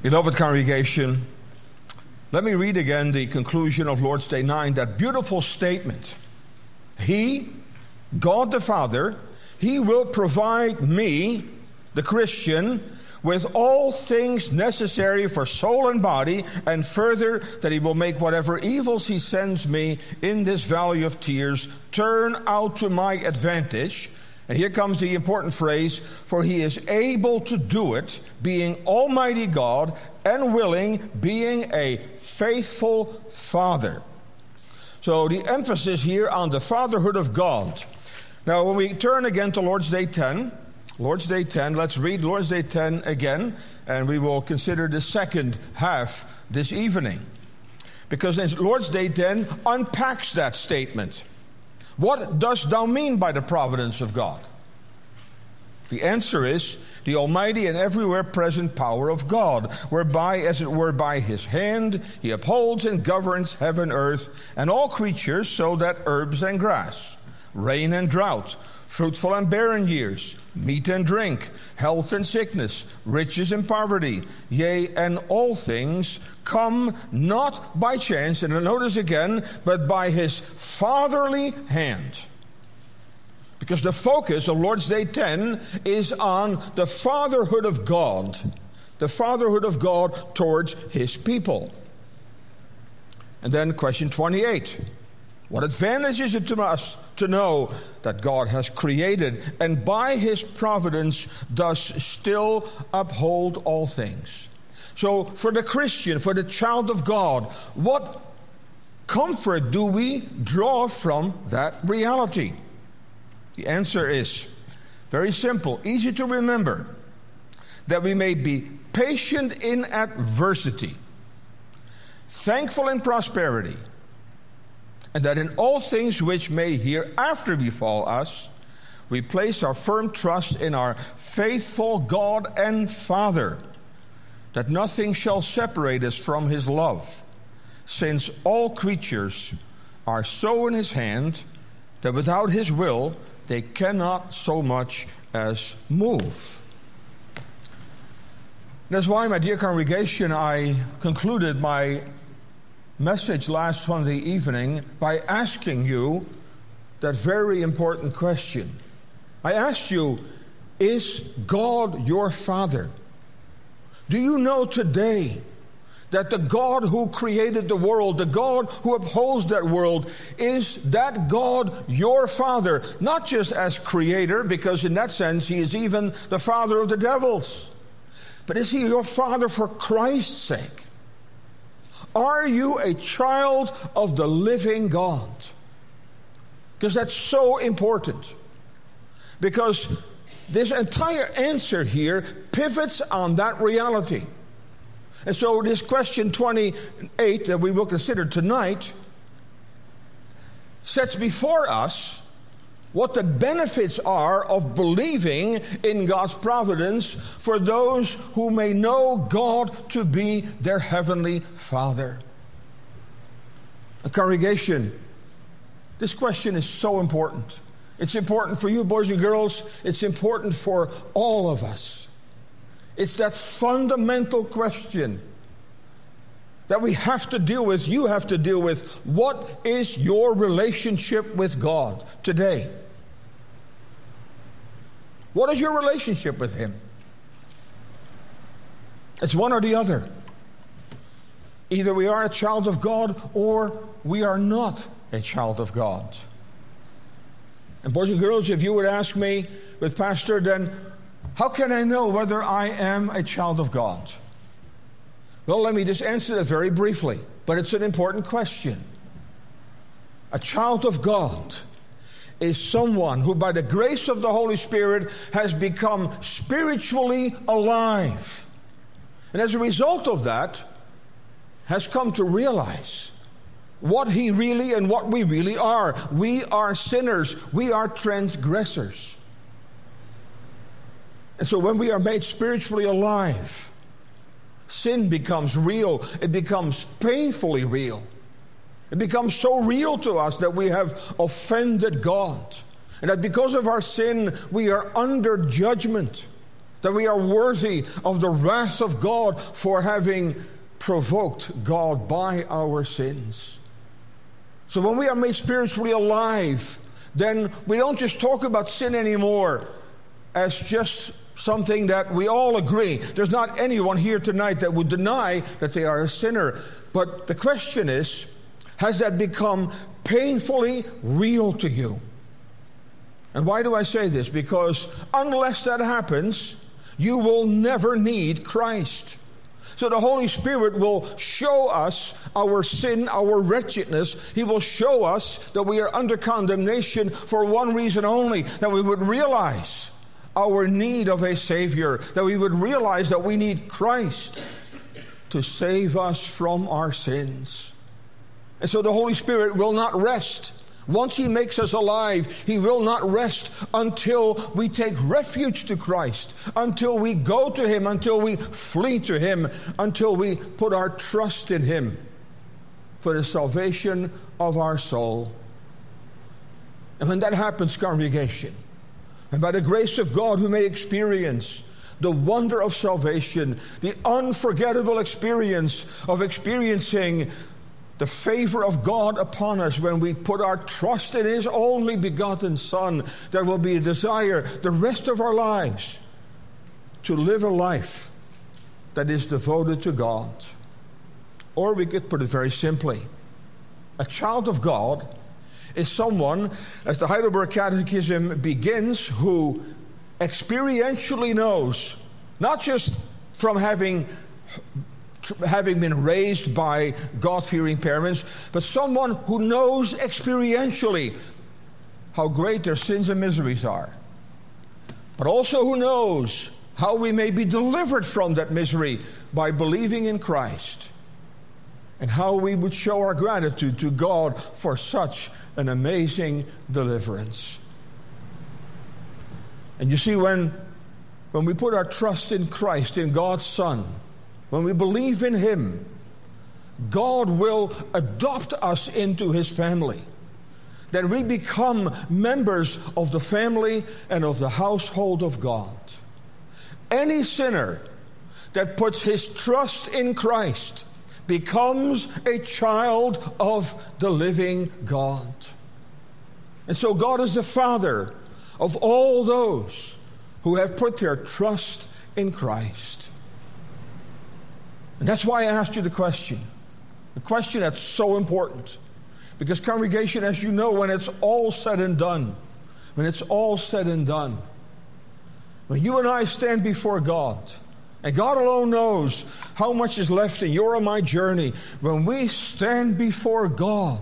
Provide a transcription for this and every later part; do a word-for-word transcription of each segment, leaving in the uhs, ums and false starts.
Beloved congregation, let me read again the conclusion of Lord's Day nine, that beautiful statement. He, God the Father, He will provide me, the Christian, with all things necessary for soul and body, and further, that He will make whatever evils He sends me in this valley of tears turn out to my advantage. And here comes the important phrase, for He is able to do it, being Almighty God, and willing, being a faithful Father. So the emphasis here on the fatherhood of God. Now when we turn again to Lord's Day ten, Lord's Day ten, let's read Lord's Day ten again, and we will consider the second half this evening. Because Lord's Day ten unpacks that statement. What dost thou mean by the providence of God? The answer is the almighty and everywhere present power of God, whereby, as it were by His hand, He upholds and governs heaven, earth, and all creatures, so that herbs and grass, rain and drought, fruitful and barren years, meat and drink, health and sickness, riches and poverty, yea, and all things come not by chance, and notice again, but by His fatherly hand. Because the focus of Lord's Day ten is on the fatherhood of God, the fatherhood of God towards His people. And then question twenty-eight. What advantage is it to us to know that God has created and by His providence does still uphold all things? So for the Christian, for the child of God, what comfort do we draw from that reality? The answer is very simple, easy to remember, that we may be patient in adversity, thankful in prosperity, and that in all things which may hereafter befall us, we place our firm trust in our faithful God and Father, that nothing shall separate us from His love, since all creatures are so in His hand that without His will they cannot so much as move. That's why, my dear congregation, I concluded my message last Sunday evening by asking you that very important question. I asked you, is God your Father? Do you know today that the God who created the world, the God who upholds that world, is that God your Father? Not just as creator, because in that sense He is even the father of the devils, but is He your Father for Christ's sake? Are you a child of the living God? Because that's so important. Because this entire answer here pivots on that reality. And so this question twenty-eight that we will consider tonight sets before us what the benefits are of believing in God's providence for those who may know God to be their heavenly Father. A congregation, this question is so important. It's important for you, boys and girls. It's important for all of us. It's that fundamental question that we have to deal with, you have to deal with. What is your relationship with God today? What is your relationship with Him? It's one or the other. Either we are a child of God or we are not a child of God. And boys and girls, if you would ask me with Pastor, then how can I know whether I am a child of God? Well, let me just answer that very briefly, but it's an important question. A child of God is someone who by the grace of the Holy Spirit has become spiritually alive. And as a result of that, has come to realize what he really and what we really are. We are sinners. We are transgressors. And so when we are made spiritually alive, sin becomes real. It becomes painfully real. It becomes so real to us that we have offended God. And that because of our sin, we are under judgment. that we are worthy of the wrath of God for having provoked God by our sins. So when we are made spiritually alive, then we don't just talk about sin anymore as just something that we all agree. There's not anyone here tonight that would deny that they are a sinner. But the question is, has that become painfully real to you? And why do I say this? Because unless that happens, you will never need Christ. So the Holy Spirit will show us our sin, our wretchedness. He will show us that we are under condemnation for one reason only, that we would realize our need of a Savior, that we would realize that we need Christ to save us from our sins. And so the Holy Spirit will not rest. Once He makes us alive, He will not rest until we take refuge to Christ, until we go to Him, until we flee to Him, until we put our trust in Him for the salvation of our soul. And when that happens, congregation, and by the grace of God we may experience the wonder of salvation, the unforgettable experience of experiencing the favor of God upon us when we put our trust in His only begotten Son. There will be a desire the rest of our lives to live a life that is devoted to God. Or we could put it very simply. A child of God is someone, as the Heidelberg Catechism begins, who experientially knows, not just from having having been raised by God-fearing parents, but someone who knows experientially how great their sins and miseries are, but also who knows how we may be delivered from that misery by believing in Christ, and how we would show our gratitude to God for such an amazing deliverance. And you see, when, when we put our trust in Christ, in God's Son, when we believe in Him, God will adopt us into His family. That we become members of the family and of the household of God. Any sinner that puts his trust in Christ becomes a child of the living God. And so God is the Father of all those who have put their trust in Christ. And that's why I asked you the question. The question that's so important. Because congregation, as you know, when it's all said and done, when it's all said and done, when you and I stand before God, and God alone knows how much is left in your and my journey, when we stand before God,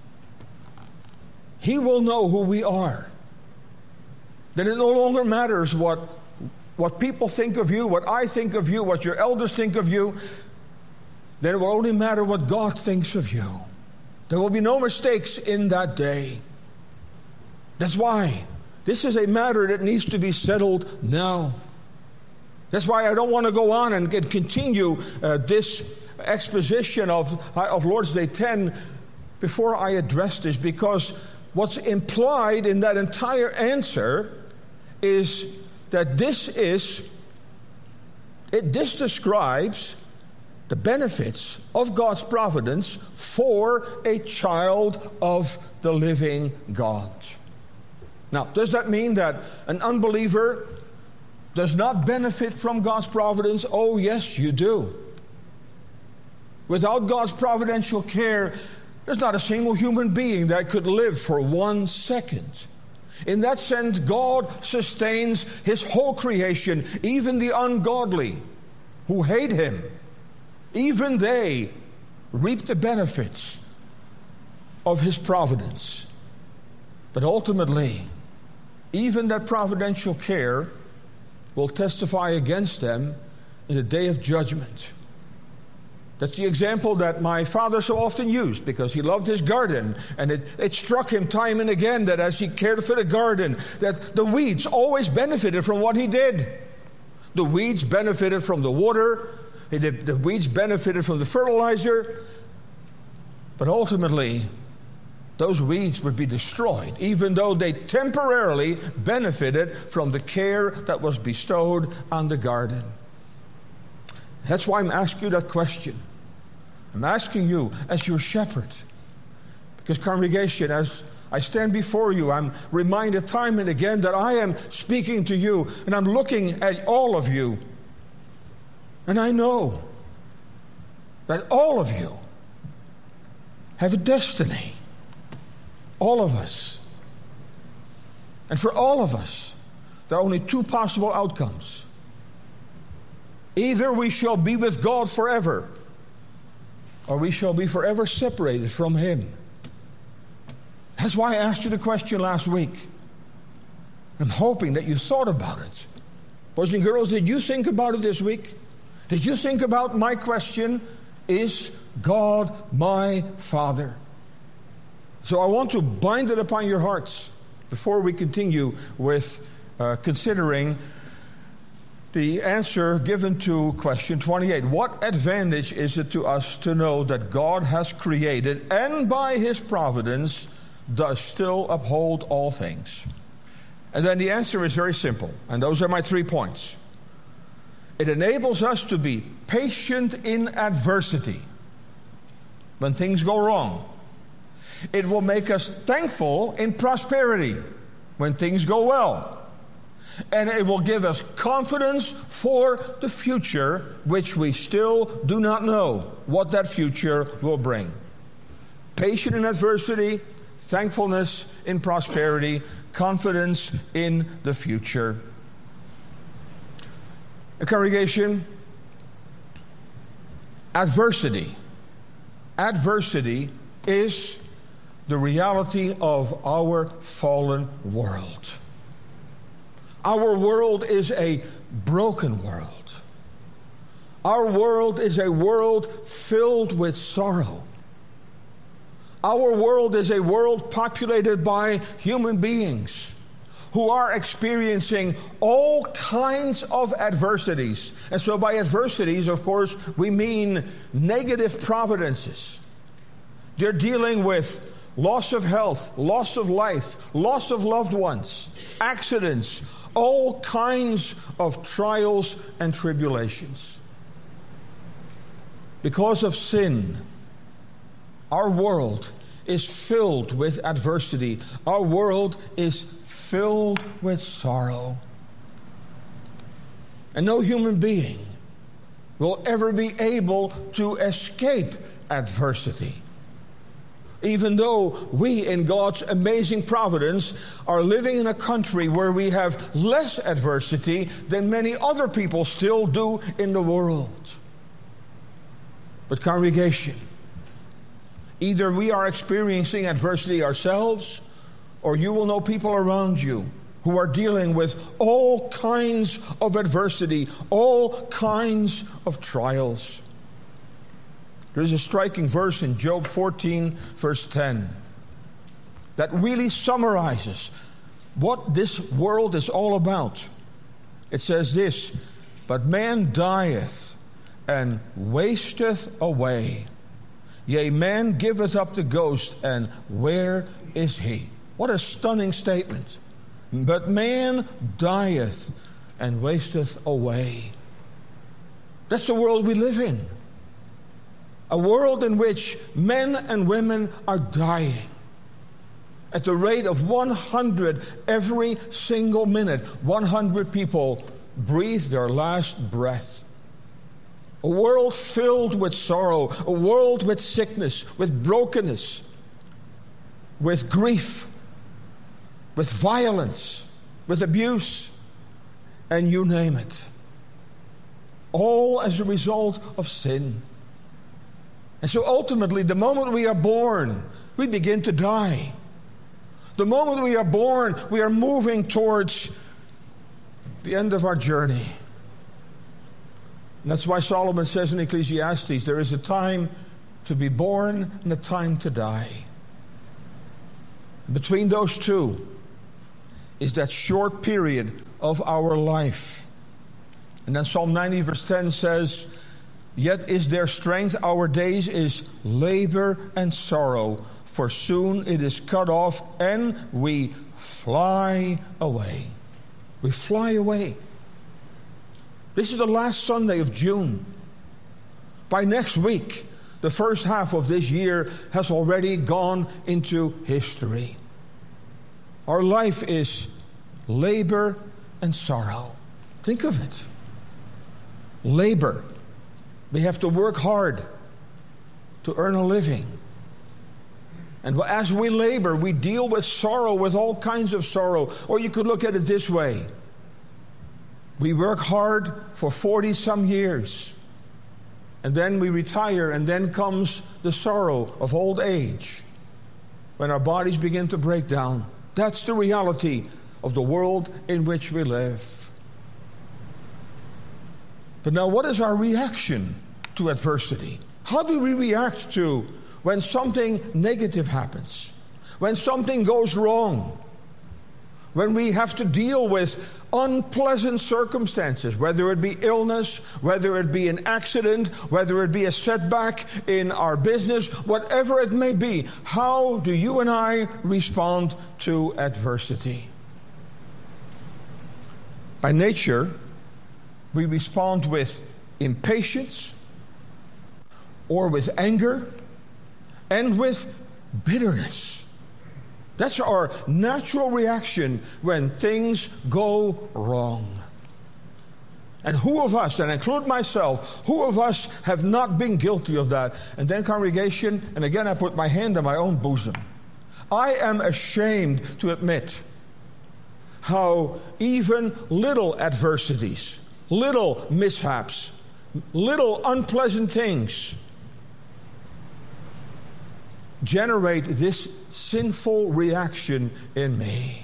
He will know who we are. Then it no longer matters what, what people think of you, what I think of you, what your elders think of you. Then it will only matter what God thinks of you. There will be no mistakes in that day. That's why this is a matter that needs to be settled now. That's why I don't want to go on and continue uh, this exposition of, of Lord's Day ten before I address this, because what's implied in that entire answer is that this is, it, this describes the benefits of God's providence for a child of the living God. Now, does that mean that an unbeliever does not benefit from God's providence? Oh, yes, you do. Without God's providential care, there's not a single human being that could live for one second. In that sense, God sustains His whole creation, even the ungodly who hate Him. Even they reap the benefits of His providence. But ultimately, even that providential care will testify against them in the day of judgment. That's the example that my father so often used, because he loved his garden, and it, it struck him time and again that as he cared for the garden, that the weeds always benefited from what he did. The weeds benefited from the water, the weeds benefited from the fertilizer, but ultimately, those weeds would be destroyed, even though they temporarily benefited from the care that was bestowed on the garden. That's why I'm asking you that question. I'm asking you as your shepherd. Because, congregation, as I stand before you, I'm reminded time and again that I am speaking to you, and I'm looking at all of you. And I know that all of you have a destiny. All of us. And for all of us, there are only two possible outcomes. Either we shall be with God forever, or we shall be forever separated from Him. That's why I asked you the question last week. I'm hoping that you thought about it. Boys and girls, did you think about it this week? Did you think about my question? Is God my Father? So I want to bind it upon your hearts before we continue with uh, considering the answer given to question twenty-eight. What advantage is it to us to know that God has created and by His providence does still uphold all things? And then the answer is very simple, and those are my three points. It enables us to be patient in adversity when things go wrong. It will make us thankful in prosperity when things go well. And it will give us confidence for the future, which we still do not know what that future will bring. Patient in adversity, thankfulness in prosperity, confidence in the future. A congregation, adversity. Adversity is the reality of our fallen world. Our world is a broken world. Our world is a world filled with sorrow. Our world is a world populated by human beings who are experiencing all kinds of adversities. And so by adversities, of course, we mean negative providences. They're dealing with loss of health, loss of life, loss of loved ones, accidents, all kinds of trials and tribulations. Because of sin, our world is filled with adversity. Our world is filled with sorrow. And no human being will ever be able to escape adversity. Even though we, in God's amazing providence, are living in a country where we have less adversity than many other people still do in the world. But congregation, either we are experiencing adversity ourselves, or you will know people around you who are dealing with all kinds of adversity, all kinds of trials. There's a striking verse in Job fourteen, verse ten, that really summarizes what this world is all about. It says this, "But man dieth and wasteth away. Yea, man giveth up the ghost, and where is he?" What a stunning statement. But man dieth and wasteth away. That's the world we live in. A world in which men and women are dying at the rate of one hundred every single minute. one hundred people breathe their last breath. A world filled with sorrow, a world with sickness, with brokenness, with grief, with violence, with abuse, and you name it. All as a result of sin. And so ultimately, the moment we are born, we begin to die. The moment we are born, we are moving towards the end of our journey. And that's why Solomon says in Ecclesiastes, there is a time to be born and a time to die. Between those two is that short period of our life. And then Psalm ninety verse ten says, "Yet is their strength, our days is labor and sorrow. for soon it is cut off, and we fly away. We fly away. This is the last Sunday of June. By next week, the first half of this year has already gone into history. Our life is labor and sorrow. Think of it. Labor. We have to work hard to earn a living. And as we labor, we deal with sorrow, with all kinds of sorrow. Or you could look at it this way. We work hard for forty some years. And then we retire, and then comes the sorrow of old age, when our bodies begin to break down. That's the reality of the world in which we live. But now, what is our reaction to adversity? How do we react to when something negative happens? When something goes wrong? When we have to deal with unpleasant circumstances, whether it be illness, whether it be an accident, whether it be a setback in our business, whatever it may be, how do you and I respond to adversity? By nature, we respond with impatience, or with anger, and with bitterness. That's our natural reaction when things go wrong. And who of us, and I include myself, who of us have not been guilty of that? And then, congregation, and again I put my hand on my own bosom. I am ashamed to admit how even little adversities, little mishaps, little unpleasant things generate this sinful reaction in me.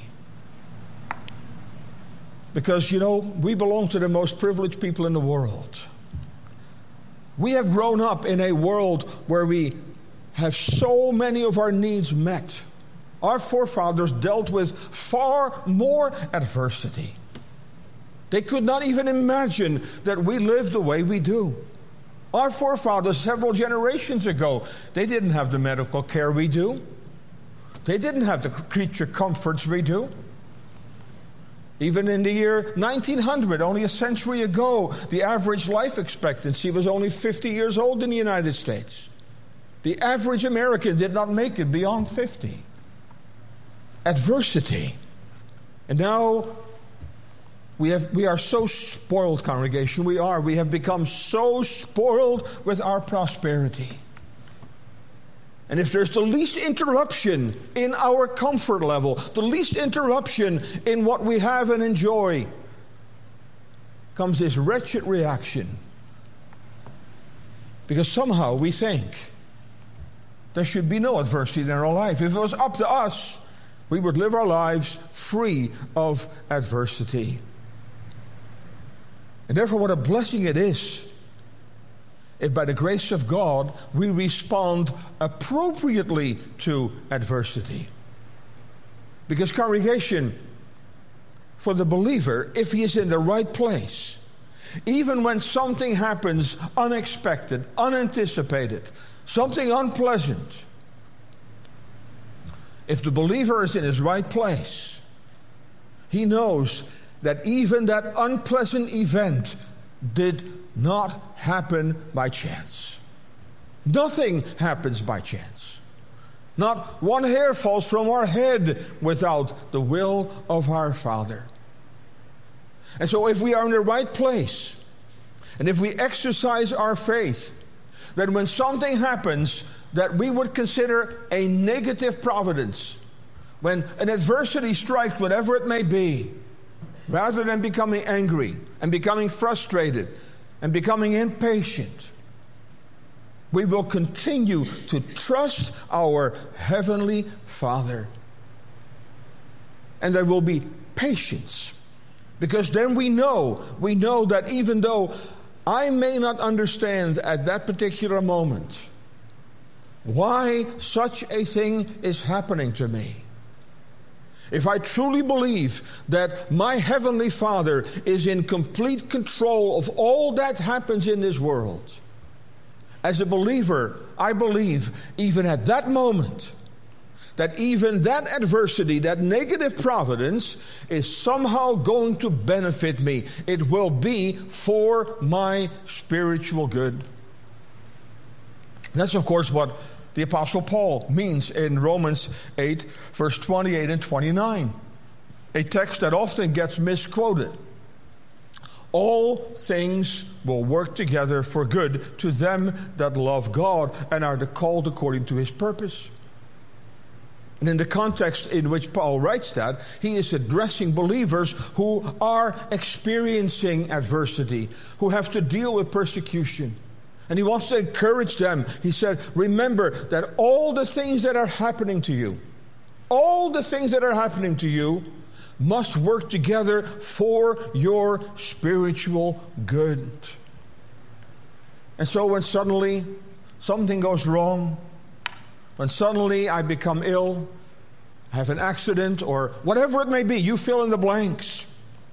Because, you know, we belong to the most privileged people in the world. We have grown up in a world where we have so many of our needs met. Our forefathers dealt with far more adversity. They could not even imagine that we live the way we do. Our forefathers several generations ago, they didn't have the medical care we do. They didn't have the creature comforts we do. Even in the year nineteen hundred, only a century ago, the average life expectancy was only fifty years old in the United States. The average American did not make it beyond fifty. Adversity. And now We have, we are so spoiled, congregation. We are. We have become so spoiled with our prosperity. And if there's the least interruption in our comfort level, the least interruption in what we have and enjoy, comes this wretched reaction. Because somehow we think there should be no adversity in our life. If it was up to us, we would live our lives free of adversity. And therefore, what a blessing it is if by the grace of God we respond appropriately to adversity. Because, congregation, for the believer, if he is in the right place, even when something happens unexpected, unanticipated, something unpleasant, if the believer is in his right place, he knows that even that unpleasant event did not happen by chance. Nothing happens by chance. Not one hair falls from our head without the will of our Father. And so if we are in the right place, and if we exercise our faith, then when something happens that we would consider a negative providence, when an adversity strikes, whatever it may be, rather than becoming angry and becoming frustrated and becoming impatient, we will continue to trust our Heavenly Father. And there will be patience, because then we know, we know that even though I may not understand at that particular moment why such a thing is happening to me, if I truly believe that my Heavenly Father is in complete control of all that happens in this world, as a believer, I believe even at that moment that even that adversity, that negative providence, is somehow going to benefit me. It will be for my spiritual good. And that's, of course, what the Apostle Paul means in Romans eight, verse twenty-eight and twenty-nine. A text that often gets misquoted. All things will work together for good to them that love God and are called according to his purpose. And in the context in which Paul writes that, he is addressing believers who are experiencing adversity, who have to deal with persecution. And he wants to encourage them. He said, remember that all the things that are happening to you, all the things that are happening to you must work together for your spiritual good. And so when suddenly something goes wrong, when suddenly I become ill, have an accident, or whatever it may be, you fill in the blanks.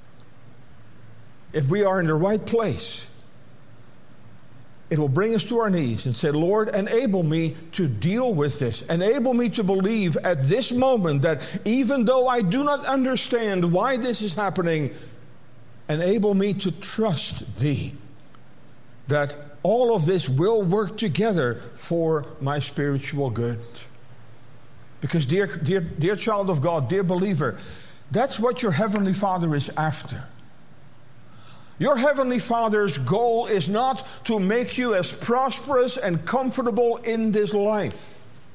If we are in the right place, it will bring us to our knees and say, Lord, enable me to deal with this. Enable me to believe at this moment that even though I do not understand why this is happening, enable me to trust thee, that all of this will work together for my spiritual good. Because dear, dear, dear child of God, dear believer, that's what your Heavenly Father is after. Your Heavenly Father's goal is not to make you as prosperous and comfortable in this life.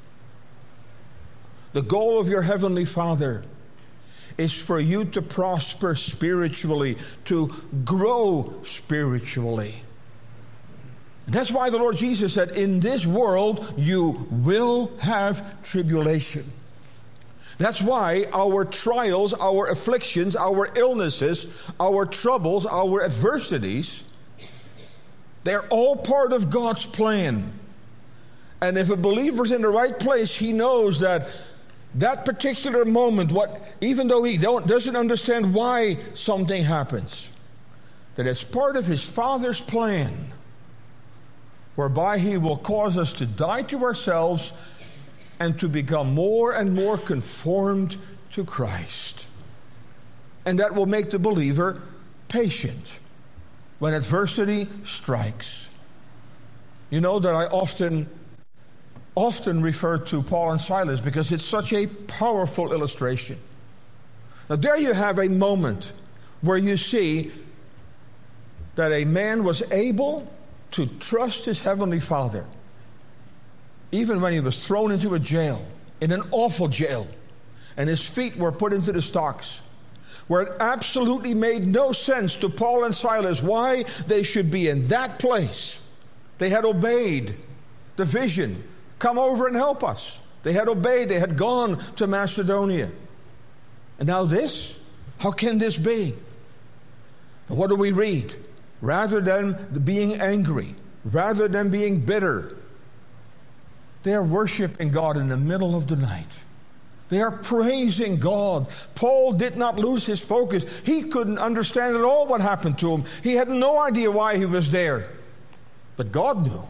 The goal of your Heavenly Father is for you to prosper spiritually, to grow spiritually. And that's why the Lord Jesus said, in this world you will have tribulation. That's why our trials, our afflictions, our illnesses, our troubles, our adversities, they're all part of God's plan. And if a believer's in the right place, he knows that that particular moment, what even though he don't, doesn't understand why something happens, that it's part of his Father's plan, whereby he will cause us to die to ourselves and to become more and more conformed to Christ. And that will make the believer patient when adversity strikes. You know that I often, often refer to Paul and Silas because it's such a powerful illustration. Now there you have a moment where you see that a man was able to trust his Heavenly Father, even when he was thrown into a jail, in an awful jail, and his feet were put into the stocks, where it absolutely made no sense to Paul and Silas why they should be in that place. They had obeyed the vision, come over and help us. They had obeyed, they had gone to Macedonia. And now this? How can this be? What do we read? Rather than being angry, rather than being bitter, they are worshiping God in the middle of the night. They are praising God. Paul did not lose his focus. He couldn't understand at all what happened to him. He had no idea why he was there. But God knew.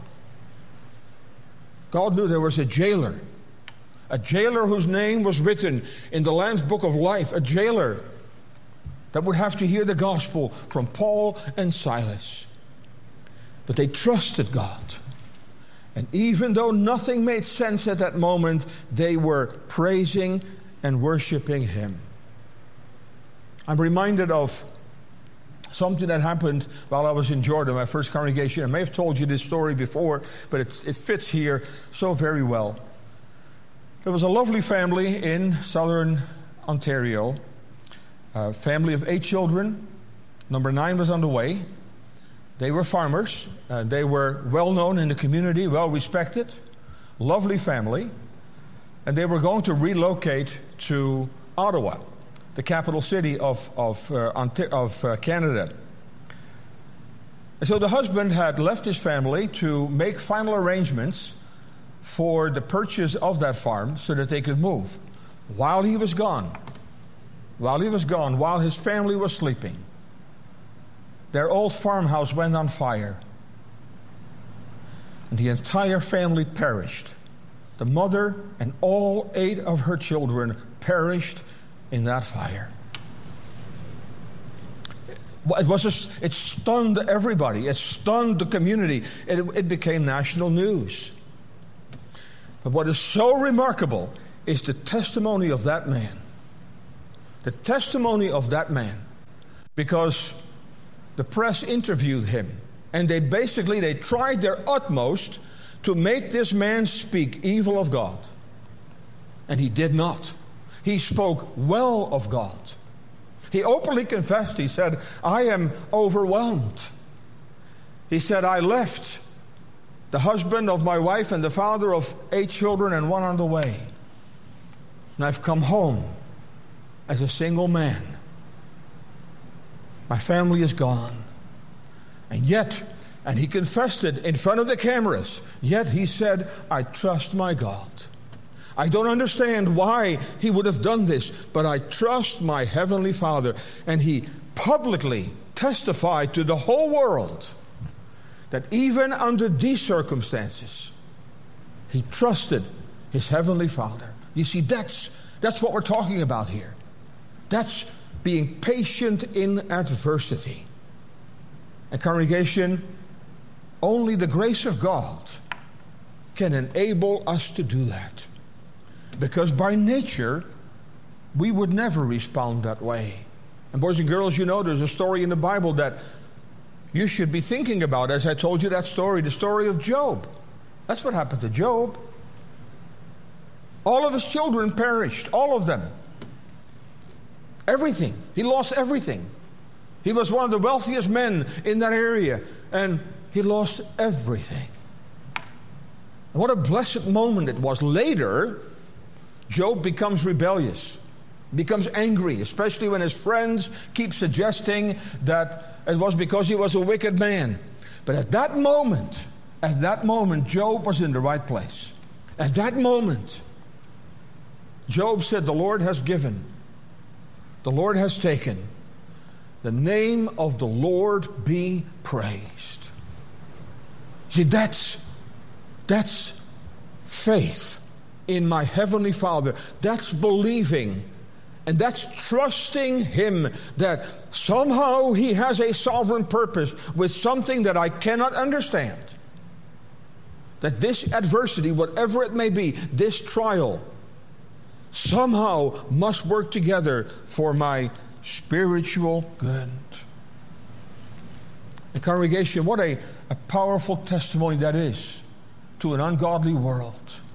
God knew there was a jailer. A jailer whose name was written in the Lamb's Book of Life. A jailer that would have to hear the gospel from Paul and Silas. But they trusted God. And even though nothing made sense at that moment, they were praising and worshiping Him. I'm reminded of something that happened while I was in Jordan, my first congregation. I may have told you this story before, but it's, it fits here so very well. There was a lovely family in southern Ontario, a family of eight children. Number nine was on the way. They were farmers. Uh, they were well known in the community, well respected, lovely family. And they were going to relocate to Ottawa, the capital city of, of, uh, of uh, Canada. And so the husband had left his family to make final arrangements for the purchase of that farm so that they could move. While he was gone, while he was gone, while his family was sleeping, their old farmhouse went on fire. And the entire family perished The mother and all eight of her children perished in that fire. It was just, it stunned everybody. It stunned the community. It, it became national news. But what is so remarkable is the testimony of that man. The testimony of that man. Because the press interviewed him. And they basically, they tried their utmost to make this man speak evil of God. And he did not. He spoke well of God. He openly confessed. He said, I am overwhelmed. He said, I left the husband of my wife and the father of eight children and one on the way. And I've come home as a single man. My family is gone. And yet, and he confessed it in front of the cameras, yet he said, I trust my God. I don't understand why he would have done this, but I trust my Heavenly Father. And he publicly testified to the whole world that even under these circumstances, he trusted his Heavenly Father. You see, that's, that's what we're talking about here. That's being patient in adversity. And congregation, only the grace of God can enable us to do that. Because by nature, we would never respond that way. And boys and girls, you know, there's a story in the Bible that you should be thinking about. As I told you that story, the story of Job. That's what happened to Job. All of his children perished, all of them. Everything. He lost everything. He was one of the wealthiest men in that area, and he lost everything. And what a blessed moment it was. Later, Job becomes rebellious, becomes angry, especially when his friends keep suggesting that it was because he was a wicked man. But at that moment, at that moment, Job was in the right place. At that moment, Job said, the Lord has given, the Lord has taken. The name of the Lord be praised. See, that's, that's faith in my Heavenly Father. That's believing. And that's trusting Him that somehow He has a sovereign purpose with something that I cannot understand. That this adversity, whatever it may be, this trial, somehow must work together for my spiritual good. The congregation, what a, a powerful testimony that is to an ungodly world.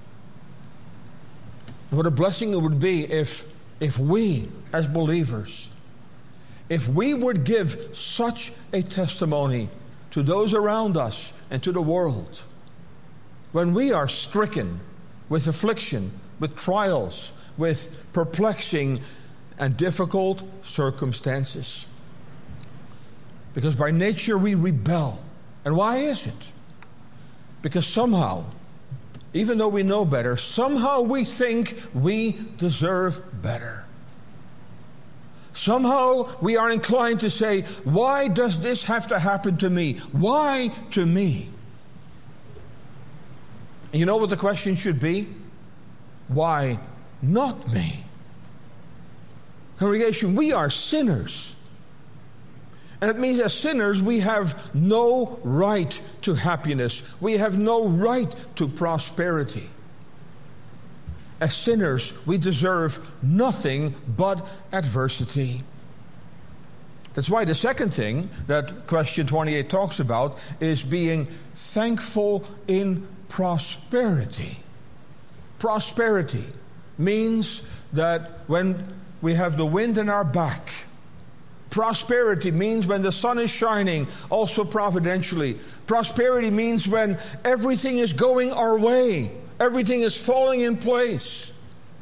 What a blessing it would be if, if we, as believers, if we would give such a testimony to those around us and to the world. When we are stricken with affliction, with trials, with perplexing and difficult circumstances. Because by nature we rebel. And why is it? Because somehow, even though we know better, somehow we think we deserve better. Somehow we are inclined to say, why does this have to happen to me? Why to me? And you know what the question should be? Why not me? Congregation, we are sinners. And it means as sinners, we have no right to happiness. We have no right to prosperity. As sinners, we deserve nothing but adversity. That's why the second thing that question twenty-eight talks about is being thankful in prosperity. Prosperity means that when we have the wind in our back. Prosperity means when the sun is shining, also providentially. Prosperity means when everything is going our way. Everything is falling in place.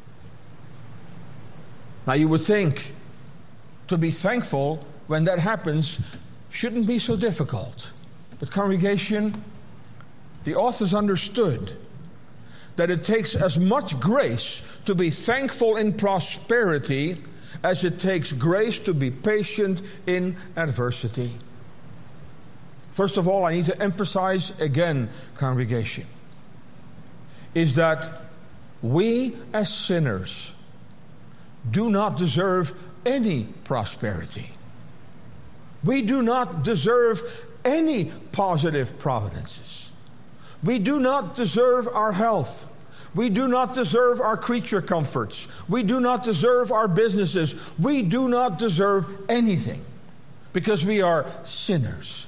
Now you would think to be thankful when that happens shouldn't be so difficult. But congregation, the authors understood that it takes as much grace to be thankful in prosperity as it takes grace to be patient in adversity. First of all, I need to emphasize again, congregation, is that we as sinners do not deserve any prosperity. We do not deserve any positive providences. We do not deserve our health. We do not deserve our creature comforts. We do not deserve our businesses. We do not deserve anything because we are sinners.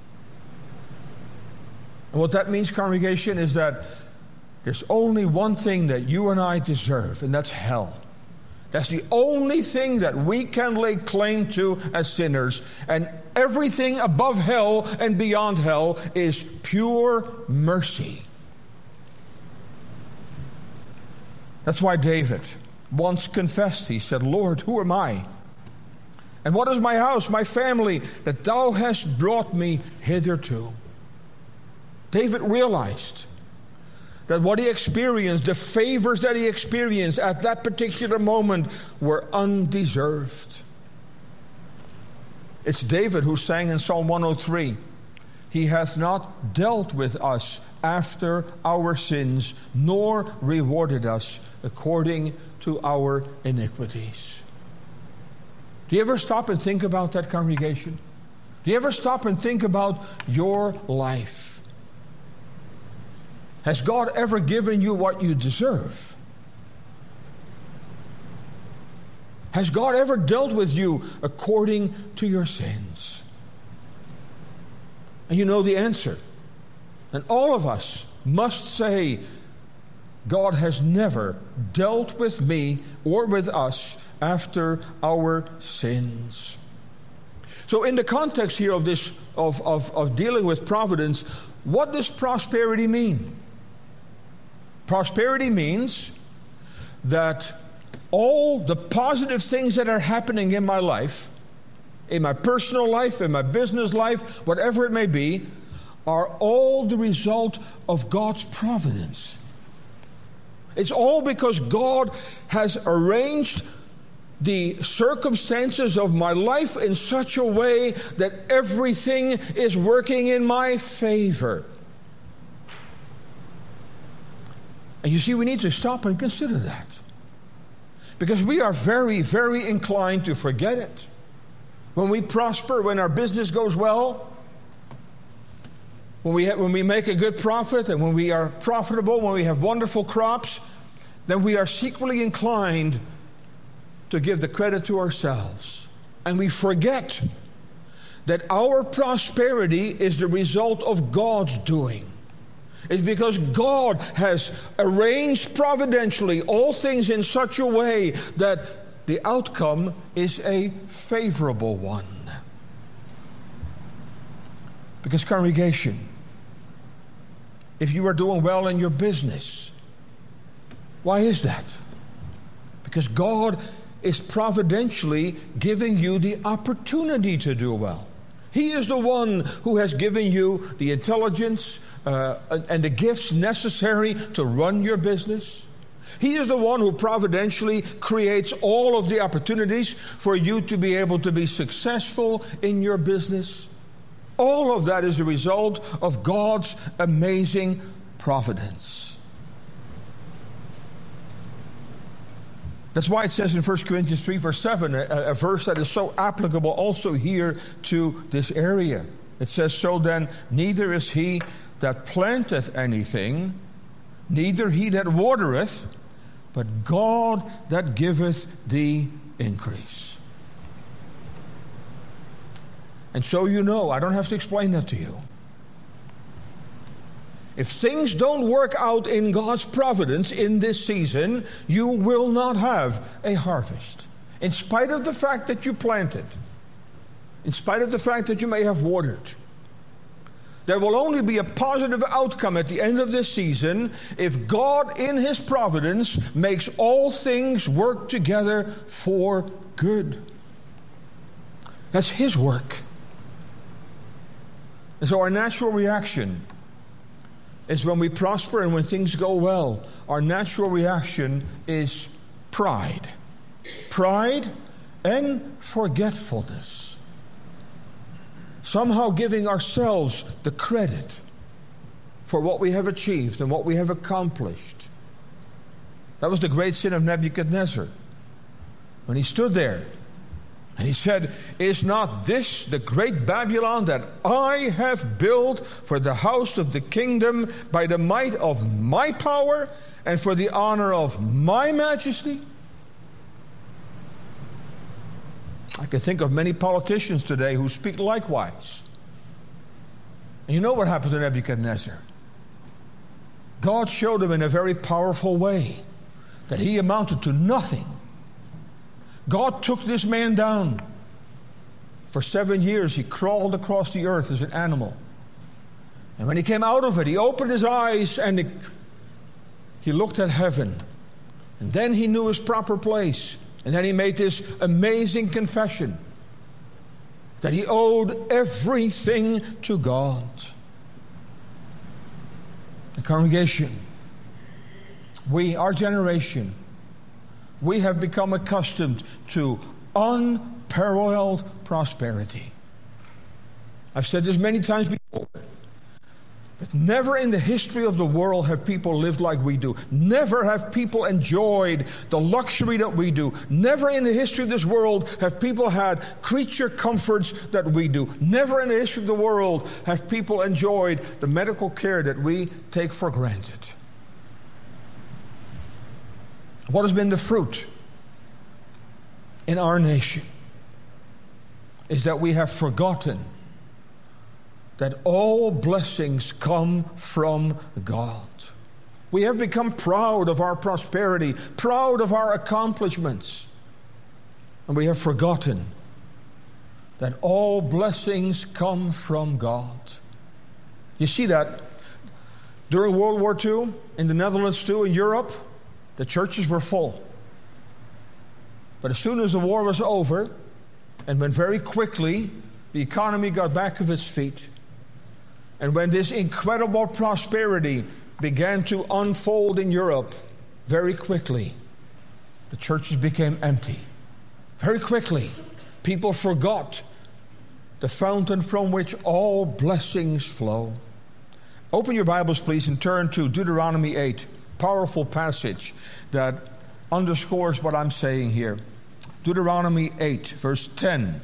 And what that means, congregation, is that there's only one thing that you and I deserve, and that's hell. That's the only thing that we can lay claim to as sinners. And everything above hell and beyond hell is pure mercy. That's why David once confessed. He said, Lord, who am I? And what is my house, my family, that thou hast brought me hitherto? David realized that what he experienced, the favors that he experienced at that particular moment, were undeserved. It's David who sang in Psalm one oh three, He hath not dealt with us after our sins, nor rewarded us according to our iniquities. Do you ever stop and think about that, congregation? Do you ever stop and think about your life? Has God ever given you what you deserve? Has God ever dealt with you according to your sins? And you know the answer. And all of us must say, God has never dealt with me or with us after our sins. So in the context here of this of, of, of dealing with providence, what does prosperity mean? Prosperity means that all the positive things that are happening in my life, in my personal life, in my business life, whatever it may be, are all the result of God's providence. It's all because God has arranged the circumstances of my life in such a way that everything is working in my favor. And you see, we need to stop and consider that. Because we are very, very inclined to forget it. When we prosper, when our business goes well, when we, have, when we make a good profit, and when we are profitable, when we have wonderful crops, then we are secretly inclined to give the credit to ourselves. And we forget that our prosperity is the result of God's doing. It's because God has arranged providentially all things in such a way that the outcome is a favorable one. Because, congregation, if you are doing well in your business, why is that? Because God is providentially giving you the opportunity to do well. He is the one who has given you the intelligence uh, and the gifts necessary to run your business. He is the one who providentially creates all of the opportunities for you to be able to be successful in your business. All of that is a result of God's amazing providence. That's why it says in First Corinthians three, verse seven, a, a verse that is so applicable also here to this area. It says, so then, neither is he that planteth anything, neither he that watereth, but God that giveth the increase. And so you know, I don't have to explain that to you. If things don't work out in God's providence in this season, you will not have a harvest. In spite of the fact that you planted, in spite of the fact that you may have watered, there will only be a positive outcome at the end of this season if God in His providence makes all things work together for good. That's His work. And so our natural reaction is when we prosper and when things go well, our natural reaction is pride. Pride and forgetfulness. Somehow giving ourselves the credit for what we have achieved and what we have accomplished. That was the great sin of Nebuchadnezzar. When he stood there and he said, "Is not this the great Babylon that I have built for the house of the kingdom by the might of my power and for the honor of my majesty?" I can think of many politicians today who speak likewise. And you know what happened to Nebuchadnezzar? God showed him in a very powerful way that he amounted to nothing. God took this man down. For seven years he crawled across the earth as an animal. And when he came out of it, he opened his eyes and he, he looked at heaven. And then he knew his proper place. And then he made this amazing confession that he owed everything to God. The congregation, we, our generation, we have become accustomed to unparalleled prosperity. I've said this many times before, but never in the history of the world have people lived like we do. Never have people enjoyed the luxury that we do. Never in the history of this world have people had creature comforts that we do. Never in the history of the world have people enjoyed the medical care that we take for granted. What has been the fruit in our nation is that we have forgotten that all blessings come from God. We have become proud of our prosperity, proud of our accomplishments, and we have forgotten that all blessings come from God. You see that during World War Two, in the Netherlands too, in Europe, the churches were full. But as soon as the war was over, and when very quickly the economy got back of its feet, and when this incredible prosperity began to unfold in Europe, very quickly, the churches became empty. Very quickly, people forgot the fountain from which all blessings flow. Open your Bibles, please, and turn to Deuteronomy eight. Powerful passage that underscores what I'm saying here. Deuteronomy eight, verse ten.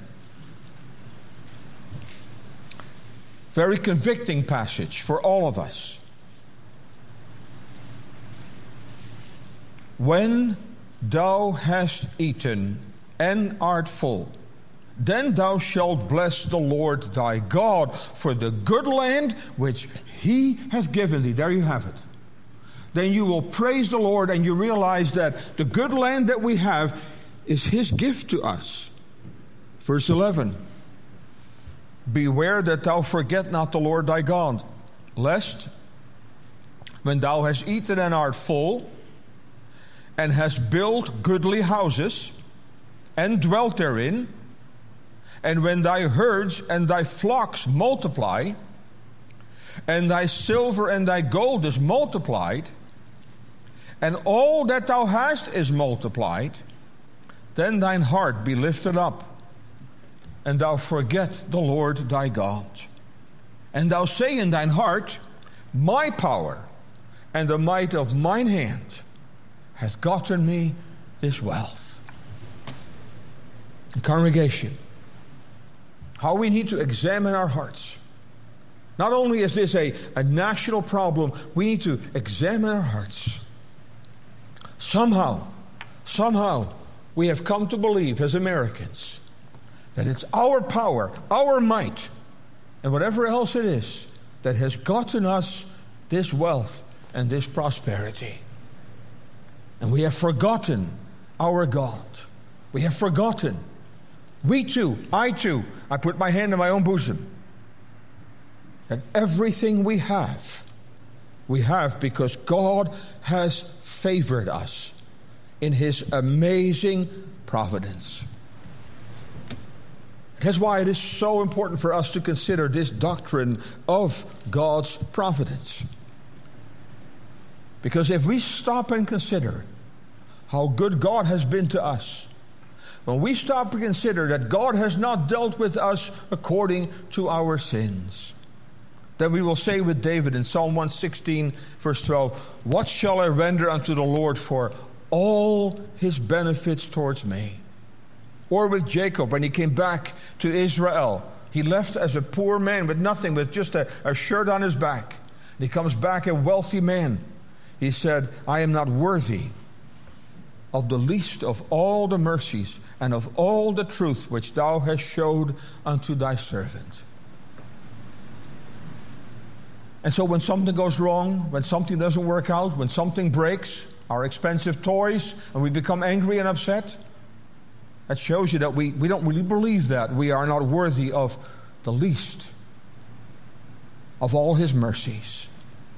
Very convicting passage for all of us. When thou hast eaten and art full, then thou shalt bless the Lord thy God for the good land which he has given thee. There you have it. Then you will praise the Lord and you realize that the good land that we have is his gift to us. Verse eleven. Beware that thou forget not the Lord thy God, lest when thou hast eaten and art full, and hast built goodly houses, and dwelt therein, and when thy herds and thy flocks multiply, and thy silver and thy gold is multiplied, and all that thou hast is multiplied, then thine heart be lifted up, and thou forget the Lord thy God. And thou say in thine heart, my power and the might of mine hand hath gotten me this wealth. Congregation, how we need to examine our hearts. Not only is this a, a national problem, we need to examine our hearts. Somehow, somehow, we have come to believe as Americans that it's our power, our might, and whatever else it is that has gotten us this wealth and this prosperity. And we have forgotten our God. We have forgotten. We too, I too, I put my hand in my own bosom, that everything we have, we have because God has favored us in his amazing providence. That's why it is so important for us to consider this doctrine of God's providence. Because if we stop and consider how good God has been to us, when we stop to consider that God has not dealt with us according to our sins, then we will say with David in Psalm one sixteen, verse twelve, what shall I render unto the Lord for all his benefits towards me? Or with Jacob, when he came back to Israel, he left as a poor man with nothing, with just a, a shirt on his back. And he comes back a wealthy man. He said, I am not worthy of the least of all the mercies and of all the truth which thou hast showed unto thy servant. And so when something goes wrong, when something doesn't work out, when something breaks, our expensive toys, and we become angry and upset, that shows you that we, we don't really believe that. We are not worthy of the least of all his mercies.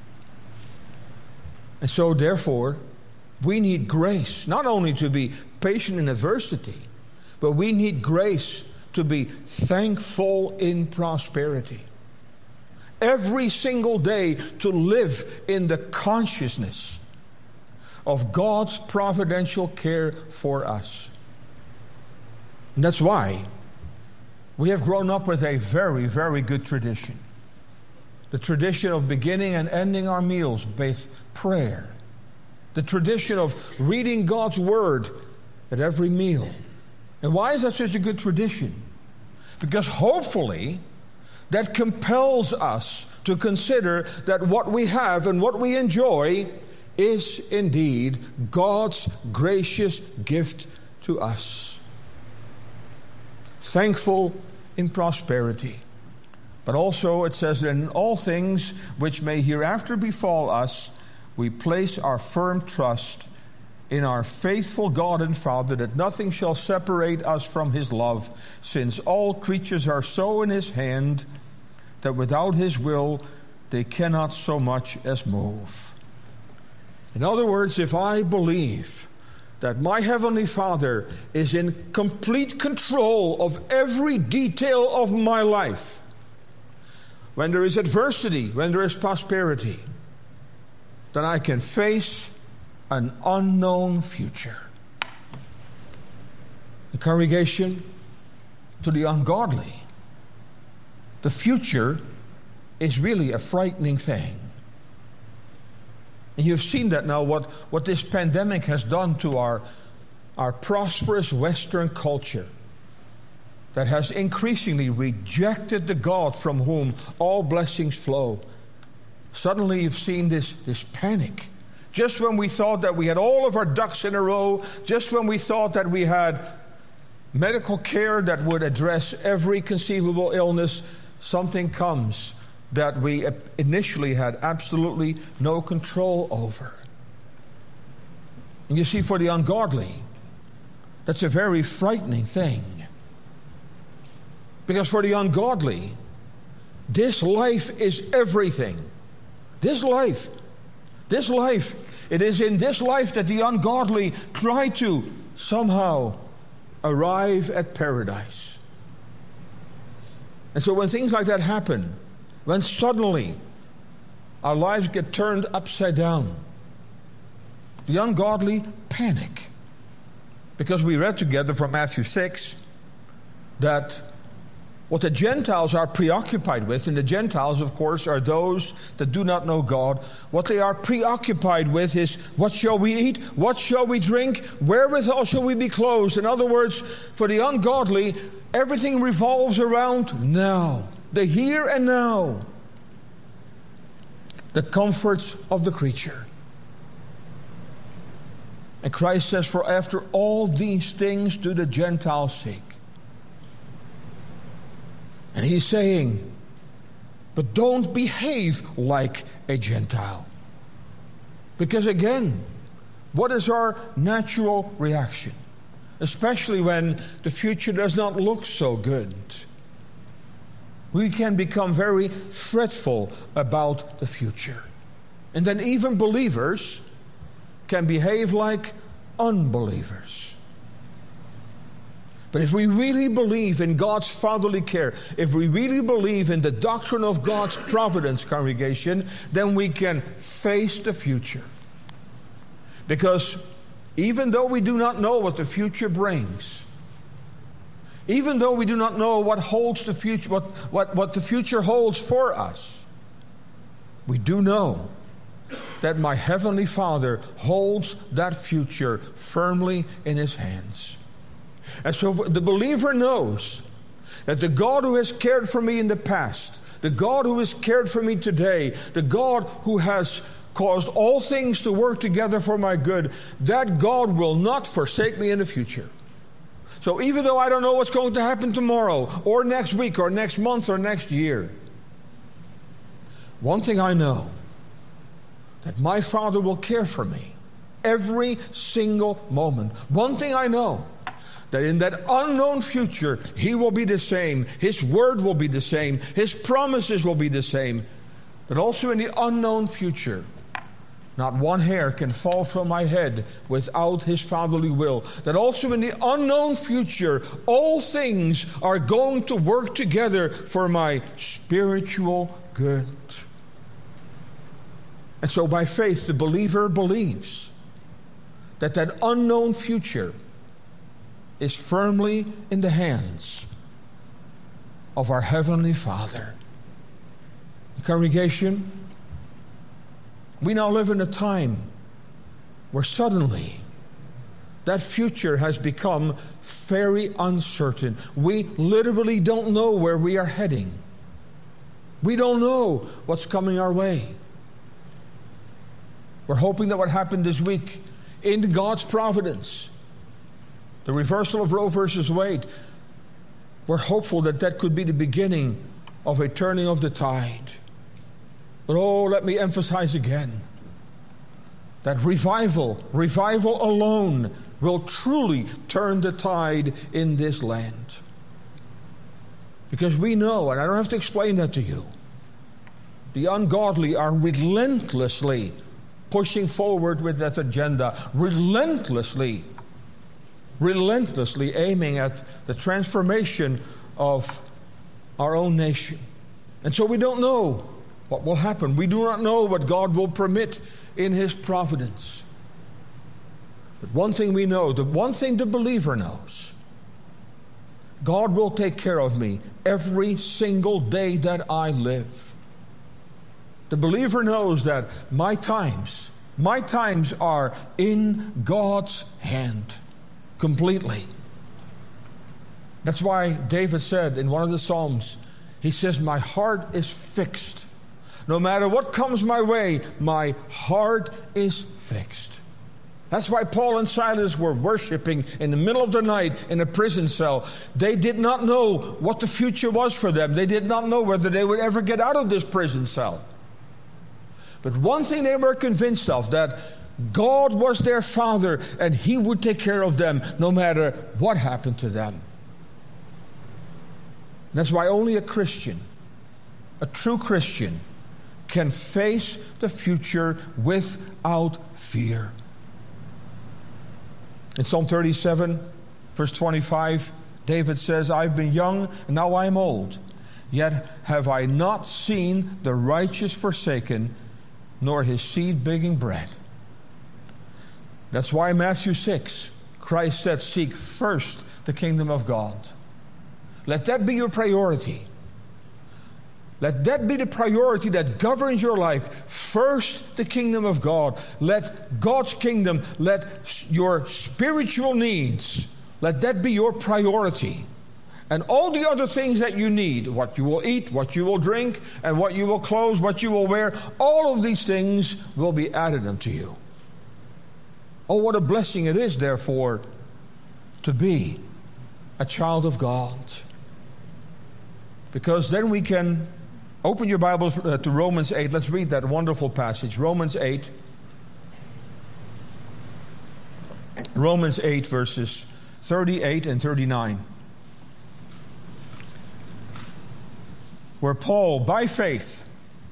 And so therefore, we need grace, not only to be patient in adversity, but we need grace to be thankful in prosperity. Every single day to live in the consciousness of God's providential care for us. And that's why we have grown up with a very, very good tradition. The tradition of beginning and ending our meals with prayer. The tradition of reading God's Word at every meal. And why is that such a good tradition? Because hopefully that compels us to consider that what we have and what we enjoy is indeed God's gracious gift to us. Thankful in prosperity. But also it says that in all things which may hereafter befall us, we place our firm trust in our faithful God and Father, that nothing shall separate us from his love, since all creatures are so in his hand that without his will they cannot so much as move. In other words, if I believe that my Heavenly Father is in complete control of every detail of my life, when there is adversity, when there is prosperity, then I can face an unknown future. The congregation, to the ungodly, the future is really a frightening thing. And you've seen that now, what, what this pandemic has done to our, our prosperous Western culture that has increasingly rejected the God from whom all blessings flow. Suddenly you've seen this, this panic. Just when we thought that we had all of our ducks in a row, just when we thought that we had medical care that would address every conceivable illness, something comes that we initially had absolutely no control over. And you see, for the ungodly, that's a very frightening thing. Because for the ungodly, this life is everything. This life, this life, it is in this life that the ungodly try to somehow arrive at paradise. And so when things like that happen, when suddenly our lives get turned upside down, the ungodly panic. Because we read together from Matthew six that what the Gentiles are preoccupied with, and the Gentiles, of course, are those that do not know God, what they are preoccupied with is, what shall we eat? What shall we drink? Wherewithal shall we be clothed? In other words, for the ungodly, everything revolves around now. The here and now. The comforts of the creature. And Christ says, for after all these things do the Gentiles seek. And he's saying, but don't behave like a Gentile. Because again, what is our natural reaction? Especially when the future does not look so good. We can become very fretful about the future. And then even believers can behave like unbelievers. But if we really believe in God's fatherly care, if we really believe in the doctrine of God's providence, congregation, then we can face the future. Because even though we do not know what the future brings, even though we do not know what holds the future, what, what, what the future holds for us, we do know that my Heavenly Father holds that future firmly in His hands. And so the believer knows that the God who has cared for me in the past, the God who has cared for me today, the God who has caused all things to work together for my good, that God will not forsake me in the future. So even though I don't know what's going to happen tomorrow, or next week, or next month, or next year, one thing I know, that my Father will care for me every single moment. One thing I know, that in that unknown future, He will be the same. His word will be the same. His promises will be the same. But also in the unknown future, not one hair can fall from my head without His fatherly will. That also in the unknown future, all things are going to work together for my spiritual good. And so by faith, the believer believes that that unknown future is firmly in the hands of our Heavenly Father. The congregation, we now live in a time where suddenly that future has become very uncertain. We literally don't know where we are heading. We don't know what's coming our way. We're hoping that what happened this week in God's providence, the reversal of Roe versus Wade, we're hopeful that that could be the beginning of a turning of the tide. But oh, let me emphasize again that revival, revival alone will truly turn the tide in this land. Because we know, and I don't have to explain that to you, the ungodly are relentlessly pushing forward with that agenda, relentlessly, relentlessly aiming at the transformation of our own nation. And so we don't know what will happen. We do not know what God will permit in His providence. But one thing we know, the one thing the believer knows, God will take care of me every single day that I live. The believer knows that my times, my times are in God's hand completely. That's why David said in one of the Psalms, he says, my heart is fixed. No matter what comes my way, my heart is fixed. That's why Paul and Silas were worshiping in the middle of the night in a prison cell. They did not know what the future was for them. They did not know whether they would ever get out of this prison cell. But one thing they were convinced of, that God was their Father and He would take care of them no matter what happened to them. And that's why only a Christian, a true Christian, can face the future without fear. In Psalm thirty-seven, verse twenty-five, David says, I've been young and now I am old, yet have I not seen the righteous forsaken, nor his seed begging bread. That's why in Matthew six, Christ said, seek first the kingdom of God. Let that be your priority. Let that be the priority that governs your life. First, the kingdom of God. Let God's kingdom, let your spiritual needs, let that be your priority. And all the other things that you need, what you will eat, what you will drink, and what you will clothe, what you will wear, all of these things will be added unto you. Oh, what a blessing it is, therefore, to be a child of God. Because then we can open your Bible uh, to Romans eight. Let's read that wonderful passage. Romans eight. Romans eight, verses thirty-eight and thirty-nine. Where Paul, by faith,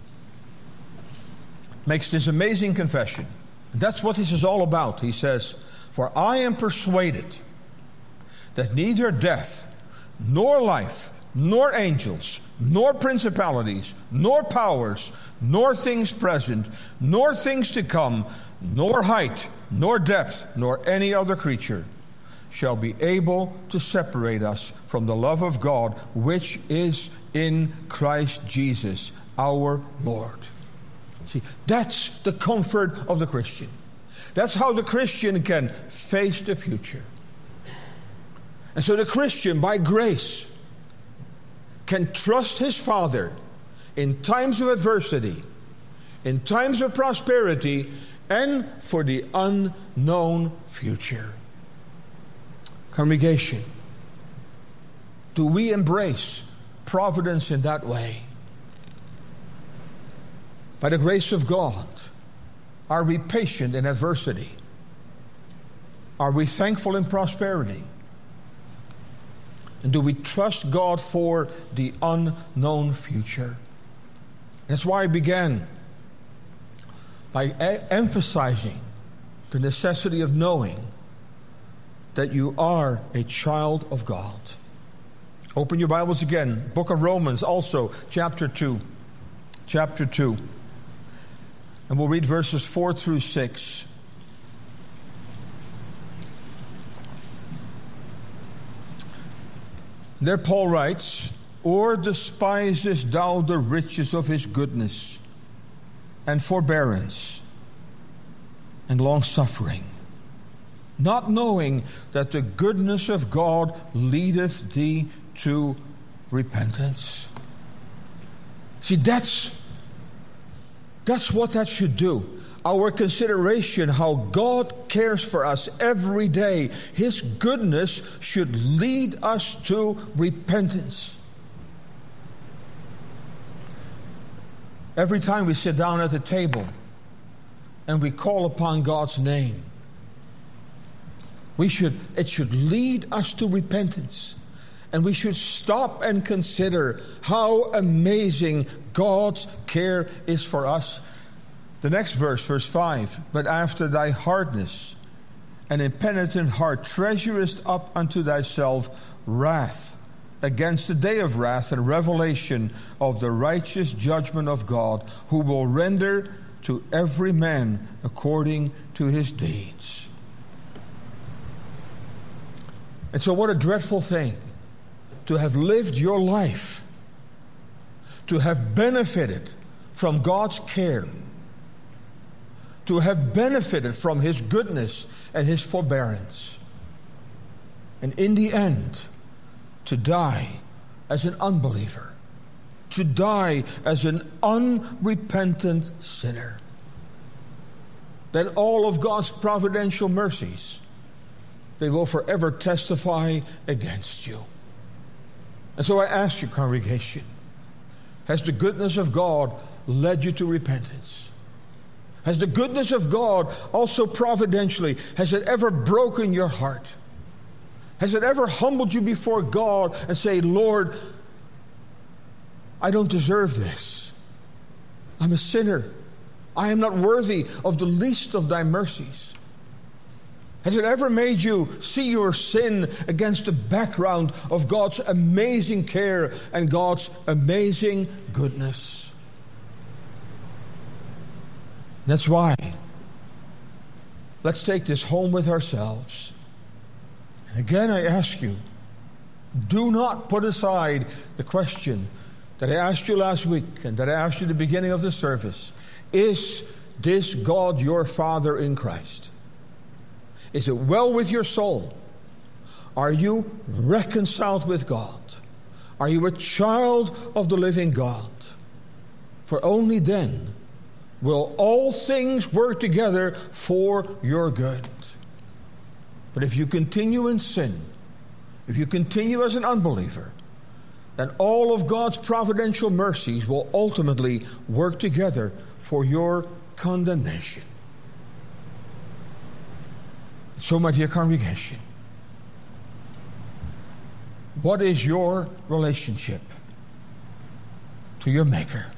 makes this amazing confession. That's what this is all about. He says, for I am persuaded that neither death, nor life, nor angels, nor principalities, nor powers, nor things present, nor things to come, nor height, nor depth, nor any other creature shall be able to separate us from the love of God, which is in Christ Jesus our Lord. See, that's the comfort of the Christian. That's how the Christian can face the future. And so the Christian, by grace, can trust his Father in times of adversity, in times of prosperity, and for the unknown future. Congregation, do we embrace providence in that way? By the grace of God, are we patient in adversity? Are we thankful in prosperity? And do we trust God for the unknown future? That's why I began by e- emphasizing the necessity of knowing that you are a child of God. Open your Bibles again. Book of Romans, also chapter two. Chapter two. And we'll read verses four through six. There Paul writes, "Or despisest thou the riches of his goodness and forbearance and long-suffering, not knowing that the goodness of God leadeth thee to repentance?" See, that's That's what that should do. Our consideration, how God cares for us every day, His goodness should lead us to repentance. Every time we sit down at the table and we call upon God's name, we should it should lead us to repentance. And we should stop and consider how amazing God's care is for us. The next verse, verse five, "But after thy hardness and impenitent heart treasurest up unto thyself wrath against the day of wrath and revelation of the righteous judgment of God, who will render to every man according to his deeds." And so what a dreadful thing to have lived your life, to have benefited from God's care, to have benefited from His goodness and His forbearance, and in the end, to die as an unbeliever, to die as an unrepentant sinner. Then all of God's providential mercies, they will forever testify against you. And so I ask you, congregation, has the goodness of God led you to repentance? Has the goodness of God also providentially, has it ever broken your heart? Has it ever humbled you before God and say, "Lord, I don't deserve this. I'm a sinner. I am not worthy of the least of thy mercies"? Has it ever made you see your sin against the background of God's amazing care and God's amazing goodness? That's why let's take this home with ourselves. And again, I ask you, do not put aside the question that I asked you last week and that I asked you at the beginning of the service. Is this God your Father in Christ? Is it well with your soul? Are you reconciled with God? Are you a child of the living God? For only then will all things work together for your good. But if you continue in sin, if you continue as an unbeliever, then all of God's providential mercies will ultimately work together for your condemnation. So, my dear congregation, what is your relationship to your Maker?